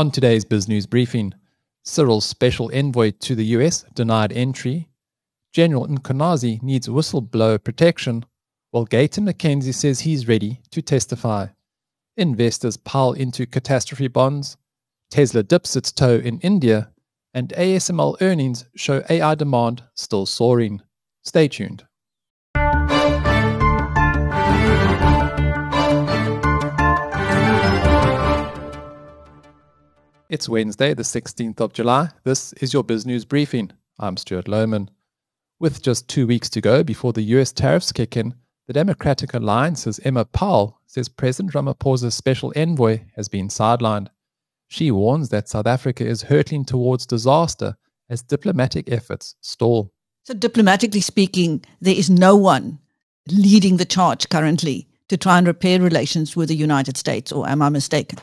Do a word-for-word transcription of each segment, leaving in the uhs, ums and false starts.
On today's BizNews briefing, Cyril's special envoy to the U S denied entry, General Mkhwanazi needs whistleblower protection, while Gayton McKenzie says he's ready to testify. Investors pile into catastrophe bonds, Tesla dips its toe in India, and A S M L earnings show A I demand still soaring. Stay tuned. It's Wednesday, the sixteenth of July. This is your BizNews briefing. I'm Stuart Lohman. With just two weeks to go before the U S tariffs kick in, the Democratic Alliance's Emma Powell says President Ramaphosa's special envoy has been sidelined. She warns that South Africa is hurtling towards disaster as diplomatic efforts stall. So diplomatically speaking, there is no one leading the charge currently to try and repair relations with the United States, or am I mistaken?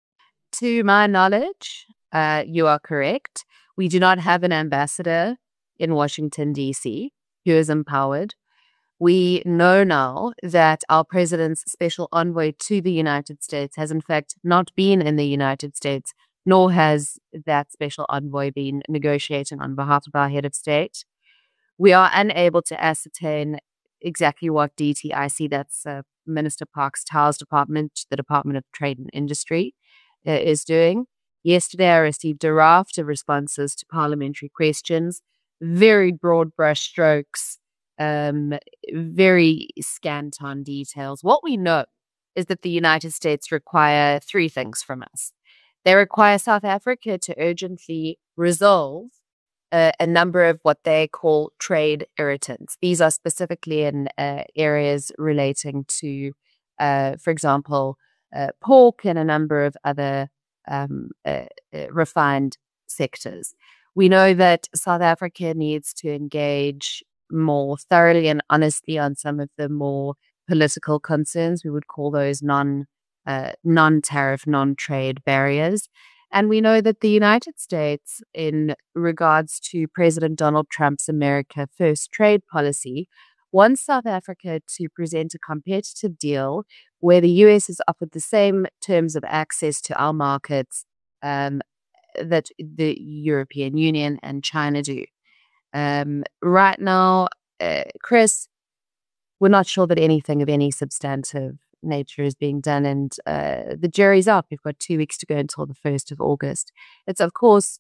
To my knowledge, uh, you are correct. We do not have an ambassador in Washington, D C, who is empowered. We know now that our president's special envoy to the United States has in fact not been in the United States, nor has that special envoy been negotiating on behalf of our head of state. We are unable to ascertain exactly what D T I C, that's uh, Minister Parks Tau's department, the Department of Trade and Industry, uh, is doing. Yesterday, I received a raft of responses to parliamentary questions, very broad brush strokes, um, very scant on details. What we know is that the United States require three things from us. They require South Africa to urgently resolve uh, a number of what they call trade irritants. These are specifically in uh, areas relating to, uh, for example, uh, pork and a number of other um, uh, uh, refined sectors. We know that South Africa needs to engage more thoroughly and honestly on some of the more political concerns. We would call those non, uh, non-tariff, non-trade barriers. And we know that the United States, in regards to President Donald Trump's America First trade policy, wants South Africa to present a competitive deal where the U S is offered the same terms of access to our markets um, that the European Union and China do. Um, right now, uh, Chris, we're not sure that anything of any substantive nature is being done, and uh, the jury's out. We've got two weeks to go until the first of August. It's, of course,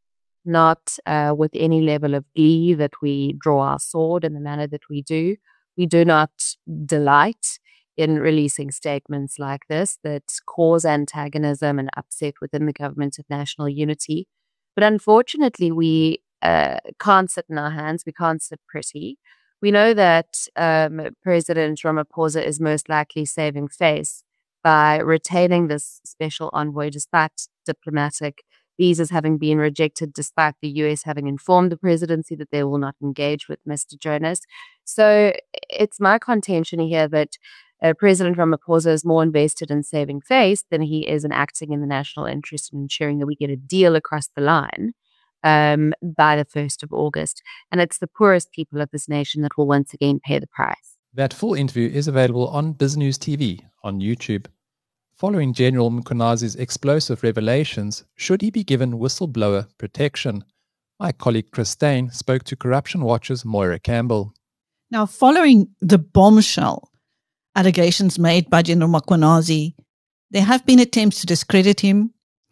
not uh, with any level of glee that we draw our sword in the manner that we do. We do not delight in releasing statements like this that cause antagonism and upset within the government of national unity. But unfortunately, we uh, can't sit in our hands. We can't sit pretty. We know that um, President Ramaphosa is most likely saving face by retaining this special envoy despite diplomatic visas having been rejected, despite the U S having informed the presidency that they will not engage with Mister Jonas. So it's my contention here that uh, President Ramaphosa is more invested in saving face than he is in acting in the national interest and ensuring that we get a deal across the line um, by the first of August. And it's the poorest people of this nation that will once again pay the price. That full interview is available on BizNews T V on YouTube. Following General Mkhwanazi's explosive revelations, should he be given whistleblower protection? My colleague Chris Steyn spoke to Corruption Watch's Moira Campbell. Now, following the bombshell allegations made by General Mkhwanazi, there have been attempts to discredit him,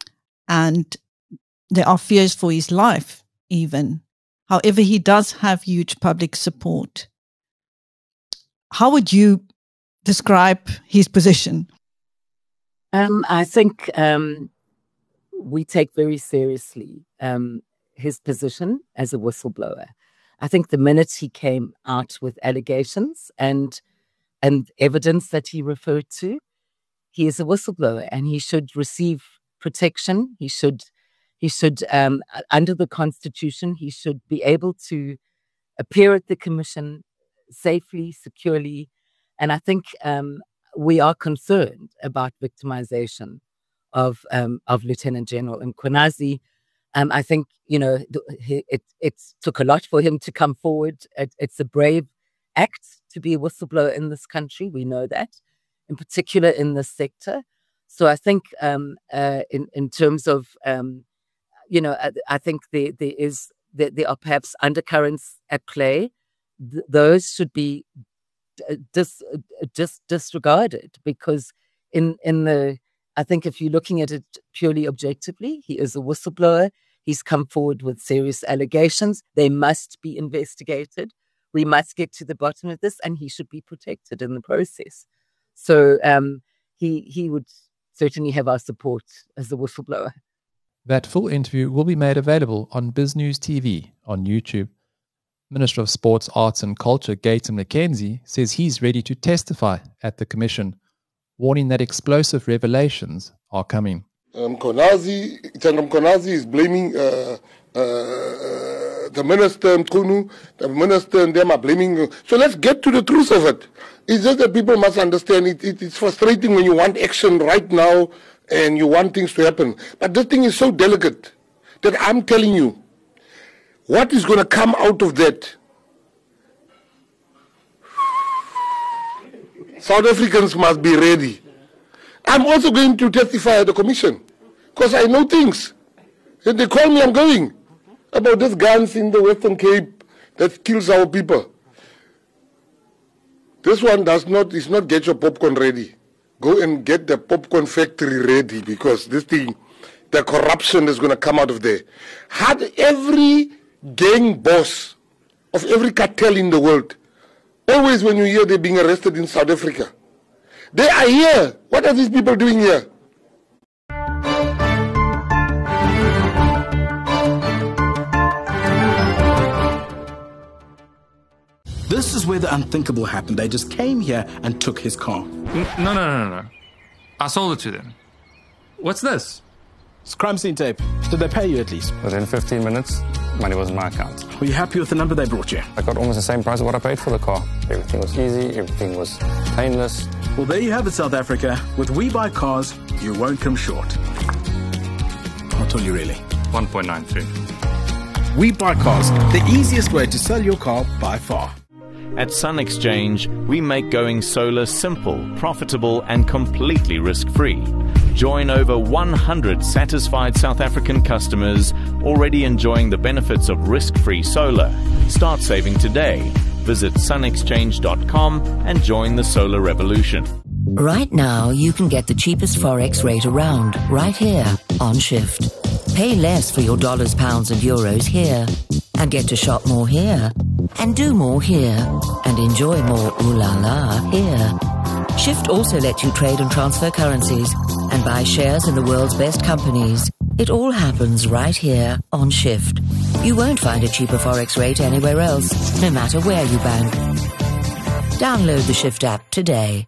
and there are fears for his life even. However, he does have huge public support. How would you describe his position? Um, I think um, we take very seriously um, his position as a whistleblower. I think the minute he came out with allegations and and evidence that he referred to, he is a whistleblower and he should receive protection. He should, he should um, under the Constitution, he should be able to appear at the Commission safely, securely. And I think um, we are concerned about victimization of um, of Lieutenant General Mkhwanazi. Um, I think, you know, it, it, it took a lot for him to come forward. It, it's a brave act to be a whistleblower in this country. We know that, in particular in this sector. So I think um, uh, in, in terms of, um, you know, I, I think there, there is, there, there are perhaps undercurrents at play. Th- those should be dis, dis, disregarded because in, in the, I think if you're looking at it purely objectively, he is a whistleblower. He's come forward with serious allegations. They must be investigated. We must get to the bottom of this, and he should be protected in the process. So um, he he would certainly have our support as a whistleblower. That full interview will be made available on BizNews T V on YouTube. Minister of Sports, Arts and Culture, Gayton McKenzie, says he's ready to testify at the Commission, warning that explosive revelations are coming. Um, Mkhwanazi, Thandwa Mkhwanazi is blaming uh, uh, the minister, Mchunu, the minister and them are blaming. So let's get to the truth of it. It's just that people must understand it, it. It's frustrating when you want action right now and you want things to happen. But this thing is so delicate that I'm telling you, what is going to come out of that? South Africans must be ready. I'm also going to testify at the commission because I know things. If they call me, I'm going. About these guns in the Western Cape that kills our people. This one does not, is not get your popcorn ready. Go and get the popcorn factory ready because this thing, the corruption is going to come out of there. Had every gang boss of every cartel in the world, always when you hear they're being arrested in South Africa, they are here. What are these people doing here? This is where the unthinkable happened. They just came here and took his car. N- No, no, no, no, no. I sold it to them. What's this? It's crime scene tape. Did they pay you at least? Within fifteen minutes, money was in my account. Were you happy with the number they brought you? I got almost the same price of what I paid for the car. Everything was easy, everything was painless. Well, there you have it, South Africa. With We Buy Cars, you won't come short. I'll tell you really. one point nine three. We Buy Cars, the easiest way to sell your car by far. At Sun Exchange, we make going solar simple, profitable, and completely risk-free. Join over one hundred satisfied South African customers already enjoying the benefits of risk-free solar. Start saving today. Visit sun exchange dot com and join the solar revolution. Right now, you can get the cheapest Forex rate around, right here, on Shift. Pay less for your dollars, pounds, and euros here, and get to shop more here, and do more here, and enjoy more ooh la la here. Shift also lets you trade and transfer currencies, and buy shares in the world's best companies. It all happens right here on Shift. You won't find a cheaper Forex rate anywhere else, no matter where you bank. Download the Shift app today.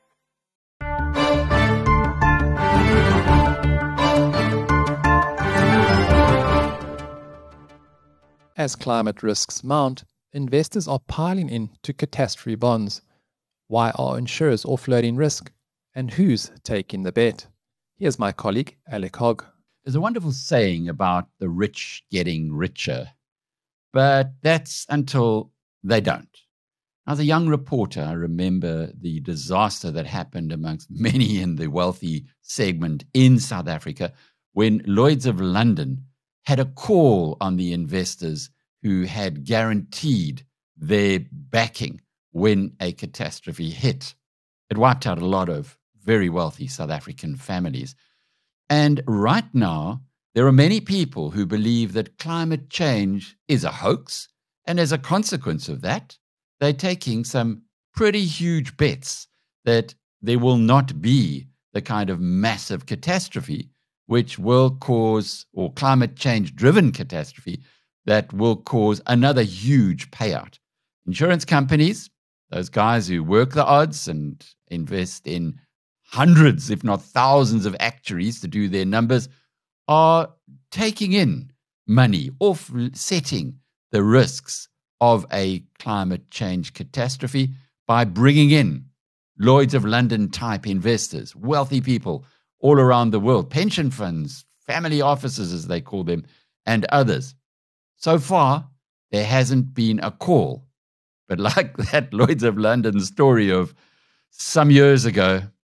As climate risks mount, investors are piling into catastrophe bonds. Why are insurers offloading risk? And who's taking the bet? Here's my colleague, Alec Hogg. There's a wonderful saying about the rich getting richer, but that's until they don't. As a young reporter, I remember the disaster that happened amongst many in the wealthy segment in South Africa when Lloyd's of London had a call on the investors who had guaranteed their backing when a catastrophe hit. It wiped out a lot of very wealthy South African families. And right now, there are many people who believe that climate change is a hoax, and as a consequence of that, they're taking some pretty huge bets that there will not be the kind of massive catastrophe which will cause, or climate change-driven catastrophe, that will cause another huge payout. Insurance companies, those guys who work the odds and invest in hundreds, if not thousands of actuaries to do their numbers, are taking in money, offsetting the risks of a climate change catastrophe by bringing in Lloyd's of London type investors, wealthy people all around the world, pension funds, family offices as they call them, and others. So far, there hasn't been a call. But like that Lloyd's of London story of some years ago,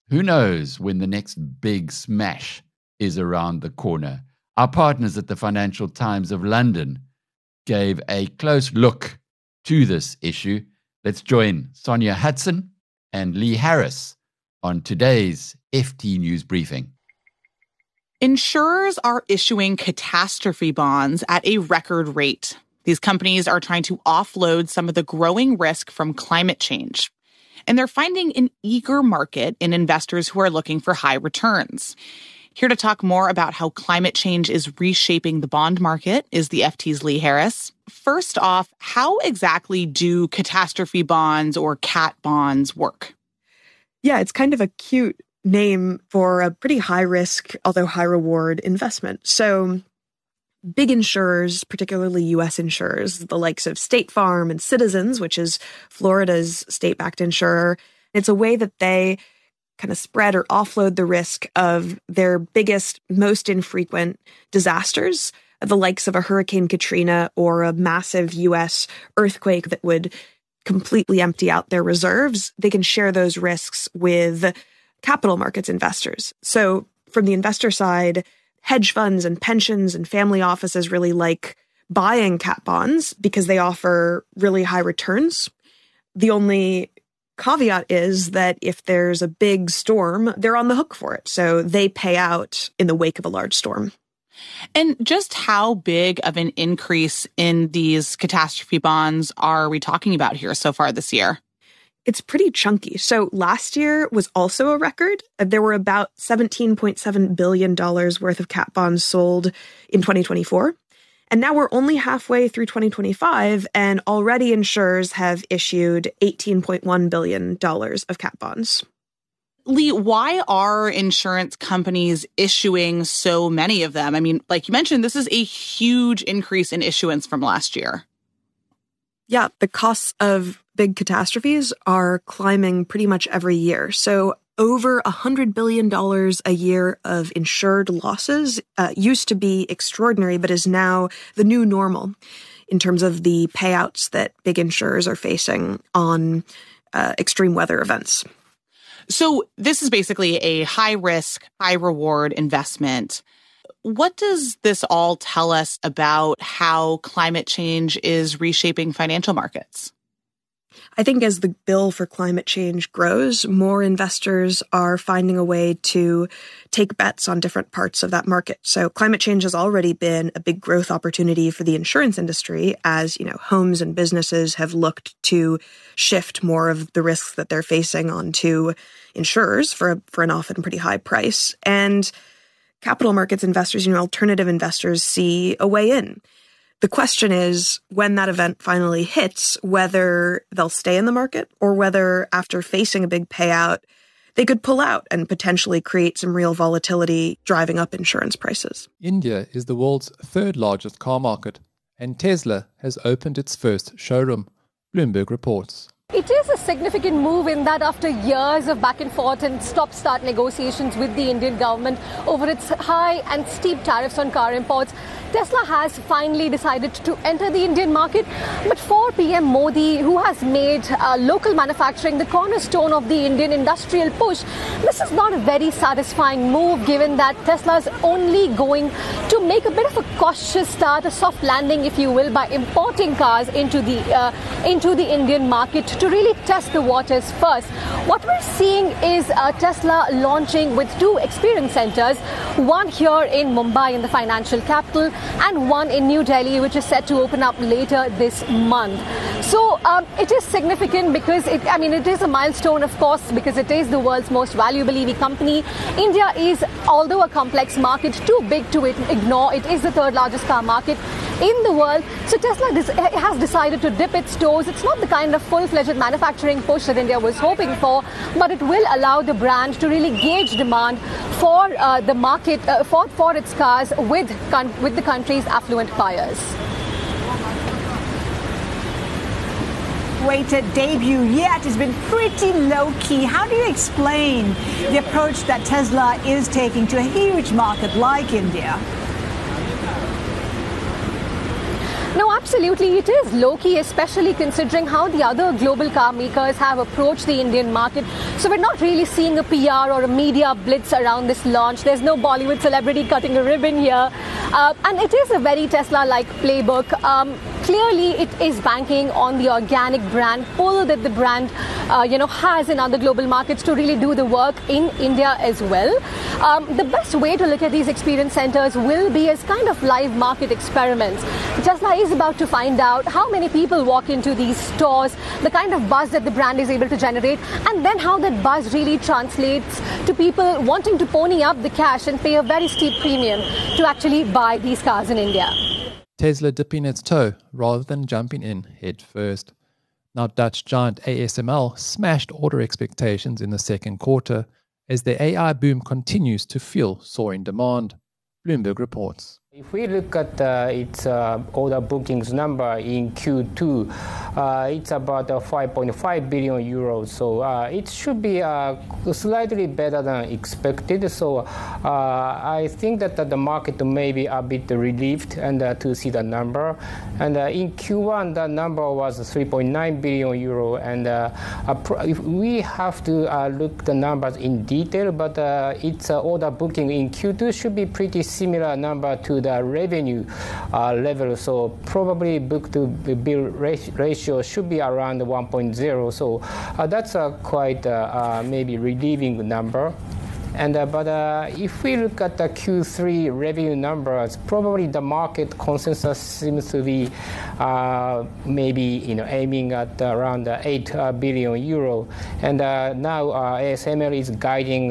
Who knows when the next big smash is around the corner? Our partners at the Financial Times of London gave a close look to this issue. Let's join Sonia Hudson and Lee Harris on today's F T News Briefing. Insurers are issuing catastrophe bonds at a record rate. These companies are trying to offload some of the growing risk from climate change. And they're finding an eager market in investors who are looking for high returns. Here to talk more about how climate change is reshaping the bond market is the F T's Lee Harris. First off, how exactly do catastrophe bonds or cat bonds work? Yeah, it's kind of a cute name for a pretty high risk, although high reward investment. So big insurers, particularly U S insurers, the likes of State Farm and Citizens, which is Florida's state-backed insurer, it's a way that they kind of spread or offload the risk of their biggest, most infrequent disasters, the likes of a Hurricane Katrina or a massive U S earthquake that would completely empty out their reserves. They can share those risks with capital markets investors. So from the investor side, hedge funds and pensions and family offices really like buying cat bonds because they offer really high returns. The only caveat is that if there's a big storm, they're on the hook for it. So they pay out in the wake of a large storm. And just how big of an increase in these catastrophe bonds are we talking about here so far this year? It's pretty chunky. So last year was also a record. There were about seventeen point seven billion dollars worth of cat bonds sold in twenty twenty-four. And now we're only halfway through twenty twenty-five, and already insurers have issued eighteen point one billion dollars of cat bonds. Lee, why are insurance companies issuing so many of them? I mean, like you mentioned, this is a huge increase in issuance from last year. Yeah, the costs of big catastrophes are climbing pretty much every year. So over one hundred billion dollars a year of insured losses uh, used to be extraordinary, but is now the new normal in terms of the payouts that big insurers are facing on uh, extreme weather events. So this is basically a high-risk, high-reward investment. What does this all tell us about how climate change is reshaping financial markets? I think as the bill for climate change grows, more investors are finding a way to take bets on different parts of that market. So climate change has already been a big growth opportunity for the insurance industry as, you know, homes and businesses have looked to shift more of the risks that they're facing onto insurers for, a, for an often pretty high price. And capital markets investors, you know, alternative investors see a way in. The question is, when that event finally hits, whether they'll stay in the market or whether after facing a big payout, they could pull out and potentially create some real volatility driving up insurance prices. India is the world's third largest car market, and Tesla has opened its first showroom, Bloomberg reports. It is a significant move in that after years of back and forth and stop-start negotiations with the Indian government over its high and steep tariffs on car imports, Tesla has finally decided to enter the Indian market. But for P M Modi, who has made uh, local manufacturing the cornerstone of the Indian industrial push, this is not a very satisfying move given that Tesla is only going to make a bit of a cautious start, a soft landing, if you will, by importing cars into the uh, into the Indian market to really test the waters first. What we're seeing is uh, Tesla launching with two experience centers, one here in Mumbai in the financial capital and one in New Delhi, which is set to open up later this month. So um, it is significant because, it, I mean, it is a milestone, of course, because it is the world's most valuable E V company. India is, although a complex market, too big to ignore. It is the third largest car market in the world. So Tesla has decided to dip its toes. It's not the kind of full-fledged manufacturing push that India was hoping for, but it will allow the brand to really gauge demand for uh, the market, uh, for, for its cars with, with the country's affluent buyers. Weighted debut yet has been pretty low-key. How do you explain the approach that Tesla is taking to a huge market like India? No, absolutely. It is low-key, especially considering how the other global car makers have approached the Indian market. So we're not really seeing a P R or a media blitz around this launch. There's no Bollywood celebrity cutting a ribbon here. Uh, and it is a very Tesla-like playbook. Um, clearly, it is banking on the organic brand pull that the brand uh, you know, has in other global markets to really do the work in India as well. Um, the best way to look at these experience centers will be as kind of live market experiments. Tesla is about to find out how many people walk into these stores, the kind of buzz that the brand is able to generate, and then how that buzz really translates to people wanting to pony up the cash and pay a very steep premium to actually buy these cars in India. Tesla dipping its toe rather than jumping in head first. Now Dutch giant A S M L smashed order expectations in the second quarter as the A I boom continues to fuel soaring demand. Bloomberg reports. If we look at uh, its uh, order bookings number in Q two, uh, it's about uh, five point five billion euros. So uh, it should be uh, slightly better than expected. So uh, I think that uh, the market may be a bit relieved and uh, to see the number. And uh, in Q one, the number was three point nine billion euro. And uh, if we have to uh, look the numbers in detail, but uh, its uh, order booking in Q two should be pretty similar number to the revenue uh, level, so probably book to bill ratio should be around one point zero. So uh, that's a quite uh, uh, maybe relieving number. And uh, but uh, if we look at the Q three revenue numbers, probably the market consensus seems to be uh, maybe you know aiming at around eight uh, billion euro. And uh, now uh, A S M L is guiding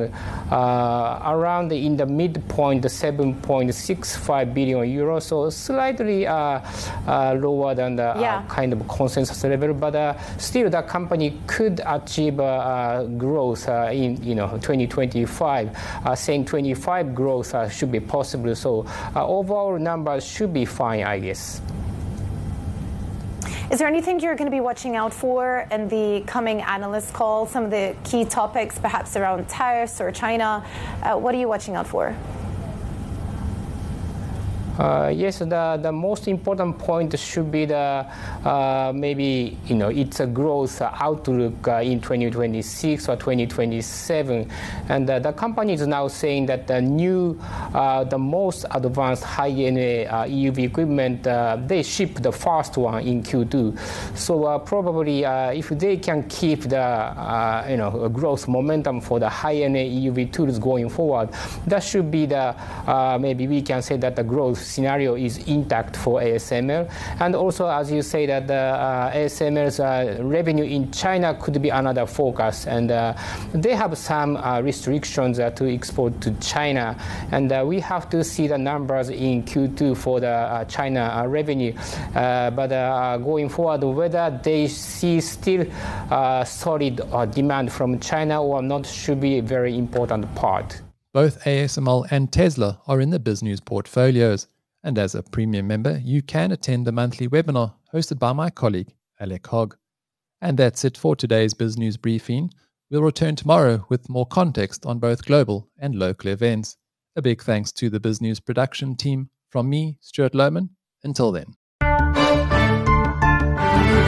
uh, around in the midpoint seven point six five billion euro, so slightly uh, uh, lower than the yeah. uh, kind of consensus level. But uh, still, the company could achieve uh, growth uh, in you know twenty twenty-five. Uh, saying twenty-five growth uh, should be possible. So uh, overall numbers should be fine, I guess. Is there anything you're going to be watching out for in the coming analyst call? Some of the key topics, perhaps around tariffs or China. Uh, what are you watching out for? Uh, yes, the, the most important point should be the uh, maybe you know it's a growth outlook uh, in twenty twenty-six or twenty twenty-seven, and uh, the company is now saying that the new, uh, the most advanced high-end uh, E U V equipment uh, they ship the first one in Q two. So uh, probably uh, if they can keep the uh, you know growth momentum for the high-end E U V tools going forward, that should be the uh, maybe we can say that the growth scenario is intact for A S M L. And also, as you say, that the uh, A S M L's uh, revenue in China could be another focus, and uh, they have some uh, restrictions uh, to export to China, and uh, we have to see the numbers in Q two for the uh, China uh, revenue. Uh, but uh, going forward, whether they see still uh, solid uh, demand from China or not should be a very important part. Both A S M L and Tesla are in the BizNews portfolios. And as a premium member, you can attend the monthly webinar hosted by my colleague, Alec Hogg. And that's it for today's BizNews briefing. We'll return tomorrow with more context on both global and local events. A big thanks to the BizNews production team from me, Stuart Lohman. Until then.